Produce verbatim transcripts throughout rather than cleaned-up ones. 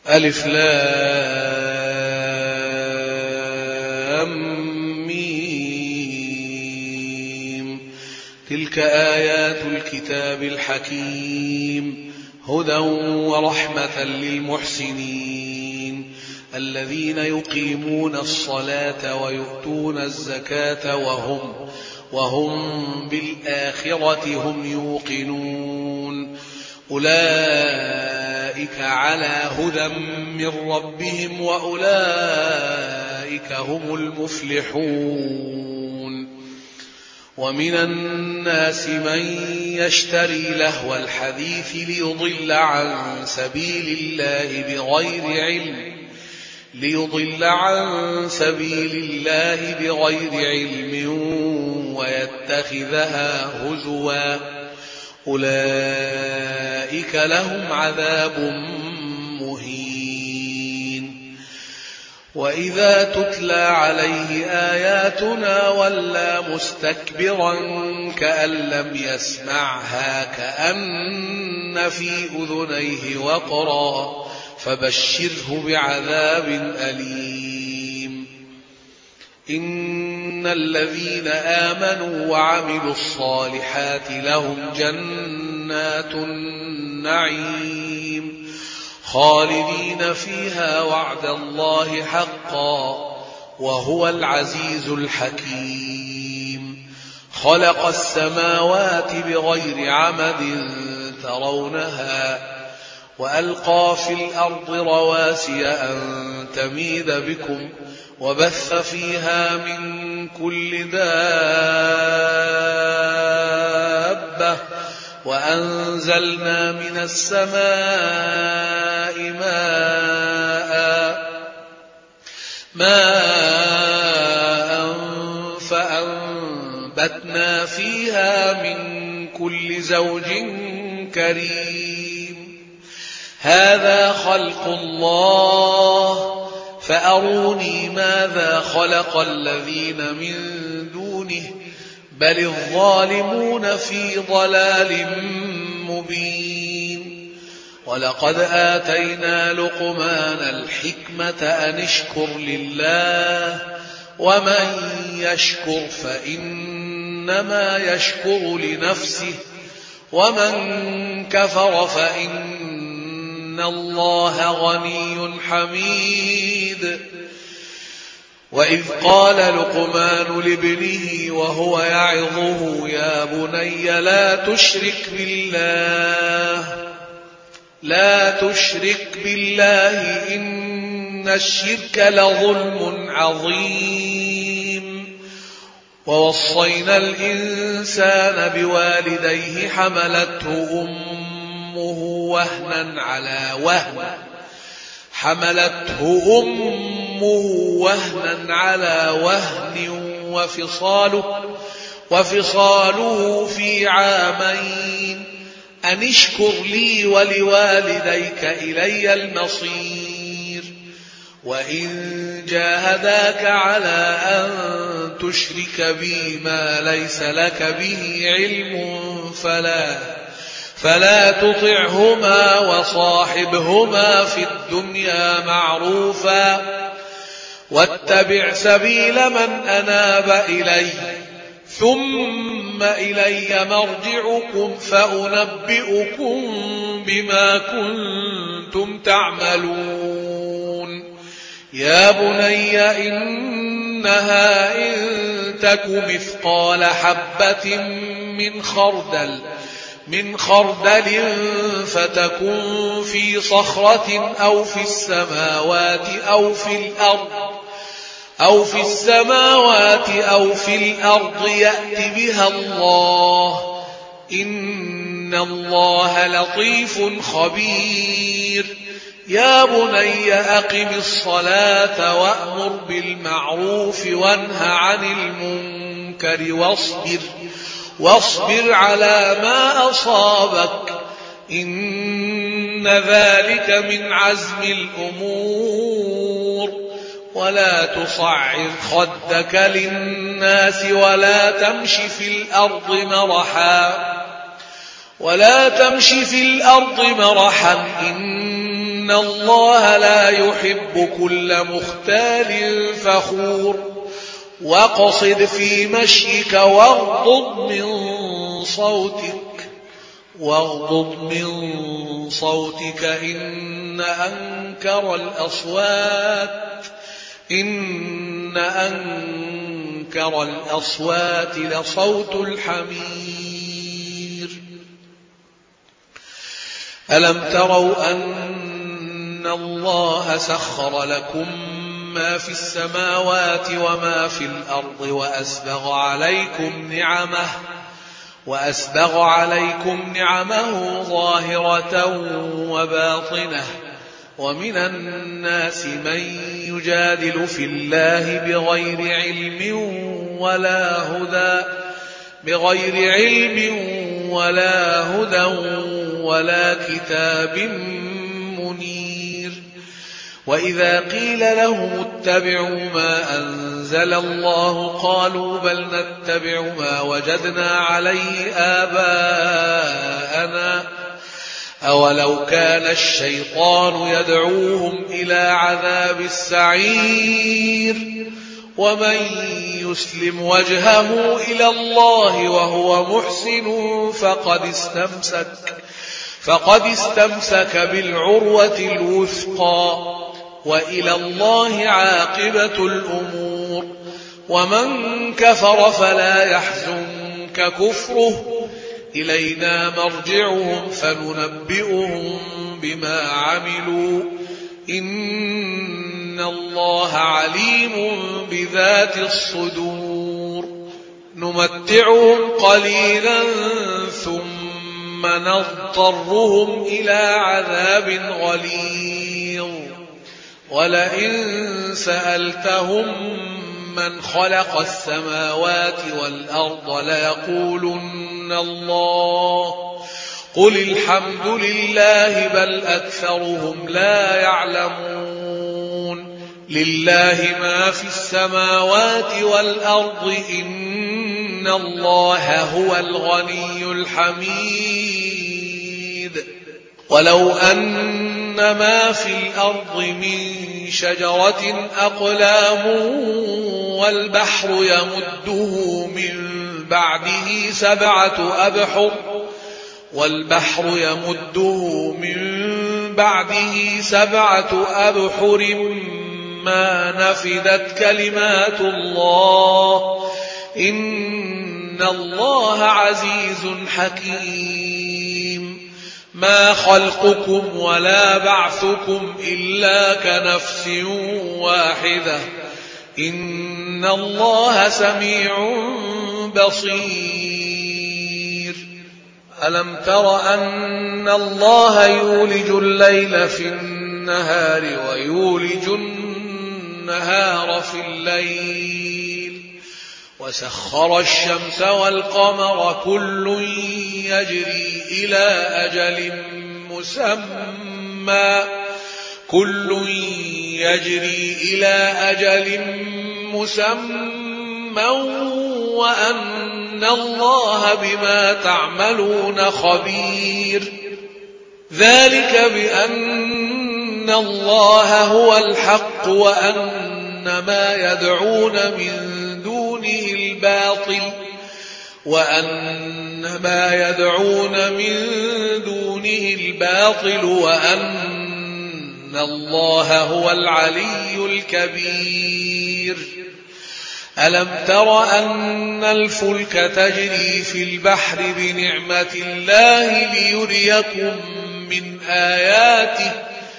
ألف لام ميم. تلك آيات الكتاب الحكيم هدى ورحمة للمحسنين الذين يقيمون الصلاة ويؤتون الزكاة وهم, وهم بالآخرة هم يوقنون أولئك على هدى من ربهم وأولئك هم المفلحون. ومن الناس من يشتري لهو الحديث ليضل عن سبيل الله بغير علم ليضل عن سبيل الله بغير علم ويتخذها هزوا أولئك لهم عذاب مهين. وإذا تتلى عليه آياتنا ولى مستكبرا كأن لم يسمعها كأن في أذنيه وقرا فبشره بعذاب أليم. إن الذين آمنوا وعملوا الصالحات لهم جنات النعيم خالدين فيها وعد الله حقا وهو العزيز الحكيم. خلق السماوات بغير عمد ترونها وألقى في الأرض رواسي أن تميد بكم وبث فيها من كل دابة وأنزلنا من السماء ماء ماء فأنبتنا فيها من كل زوج كريم. هذا خلق الله فأروني ماذا خلق الذين من دونه بل الظالمون في ضلال مبين. ولقد آتينا لقمان الحكمة أن اشكر لله ومن يشكر فإنما يشكر لنفسه ومن كفر فإن الله غني حميد. وإذ قال لقمان لابنه وهو يعظه يا بني لا تشرك بالله لا تشرك بالله إن الشرك لظلم عظيم. ووصينا الإنسان بوالديه حملته أمه وهنا على وهن حملته أمه وهنا على وهن وفصاله, وفصاله في عامين أن اشكر لي ولوالديك إلي المصير. وإن جاهداك على أن تشرك بي ما ليس لك به علم فلا فلا تطعهما وصاحبهما في الدنيا معروفا واتبع سبيل من أناب إلي ثم إلي مرجعكم فأنبئكم بما كنتم تعملون. يا بني إنها إن تك مثقال حبة من خردل من خردل فتكن في صخرة أو في السماوات أو في الأرض أو في السماوات أو في الأرض يأت بها الله إن الله لطيف خبير. يا بني أقم الصلاة وأمر بالمعروف وانه عن المنكر واصبر واصبر على ما أصابك إن ذلك من عزم الأمور. ولا تصعر خدك للناس ولا تمش في الأرض مرحا ولا تمش في الأرض مرحا إن إن الله لا يحب كل مختال فخور واقصد في مشيك واغضض من صوتك واغضض من صوتك إن أنكر الأصوات إن أنكر الأصوات لصوت الحمير ألم تروا أن الله سخر لكم ما في السماوات وما في الأرض وأسبغ عليكم نعمه وأسبغ عليكم نعمه ظاهرة وباطنة ومن الناس من يجادل في الله بغير علم ولا هدى بغير علم ولا هدى ولا كتاب منير وإذا قيل لهم اتبعوا ما أنزل الله قالوا بل نتبع ما وجدنا عليه آباءنا أولو كان الشيطان يدعوهم إلى عذاب السعير ومن يسلم وجهه إلى الله وهو محسن فقد استمسك فقد استمسك بالعروة الوثقى وإلى الله عاقبة الأمور ومن كفر فلا يحزنك كفره إلينا مرجعهم فننبئهم بما عملوا إن الله عليم بذات الصدور نمتعهم قليلا ثم نضطرهم إلى عذاب غليظ ولئن سألتهم من خلق السماوات والأرض ليقولن الله قل الحمد لله بل أكثرهم لا يعلمون لله ما في السماوات والأرض إن الله هو الغني الحميد ولو أن ما في الأرض من شجرة أقلام والبحر يمده من بعده سبعة أبحر والبحر يمده من بعده سبعة أبحر ما نفدت كلمات الله إن الله عزيز حكيم ما خلقكم ولا بعثكم إلا كنفس واحدة إن الله سميع بصير ألم تر أن الله يولج الليل في النهار ويولج النهار في الليل وسخر الشمس والقمر كل يجري إلى أجل مسمى كل يجري إلى أجل مسمى وأن الله بما تعملون خبير ذلك بأن الله هو الحق وأن ما يدعون من دونه الباطل وأن ما يدعون من دونه الباطل وأن الله هو العلي الكبير ألم تر أن الفلك تجري في البحر بنعمة الله ليريكم من آياته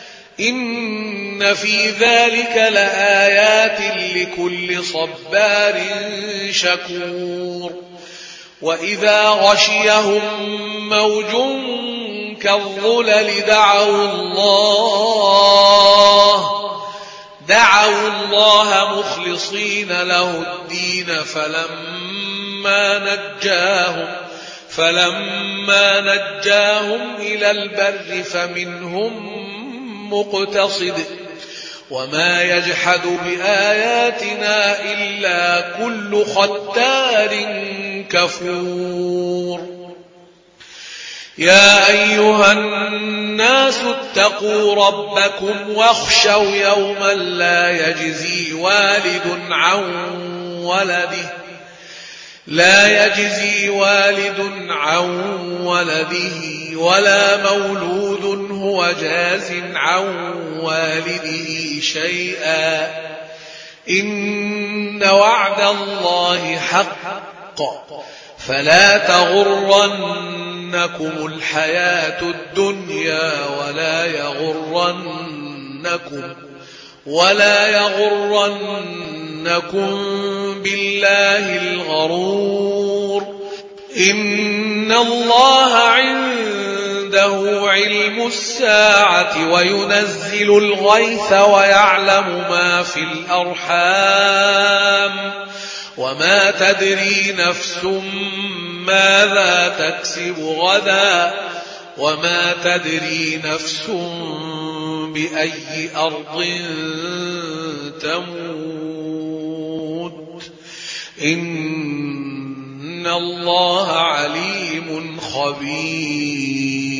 إن في ذلك لآيات لكل صبار شكور وإذا غشيهم موج كالظلل دعوا الله دعوا الله مخلصين له الدين فلما نجاهم فلما نجاهم إلى البر فمنهم مقتصد وما يجحد بآياتنا إلا كل ختار كفور يا أيها الناس اتقوا ربكم واخشوا يوما لا يجزي والد عن ولده لا يجزي والد عن ولده ولا مولود هو جاز عن والده شيئا إن وعد الله حق فلا تغرنكم الحياة الدنيا ولا يغرنكم ولا يغرنكم بالله الغرور إن الله عنده علم الساعة وينزل الغيث ويعلم ما في الأرحام وما تدري نفس ماذا تكسب غدا وما تدري نفس بأي أرض تموت إن الله عليم خبير.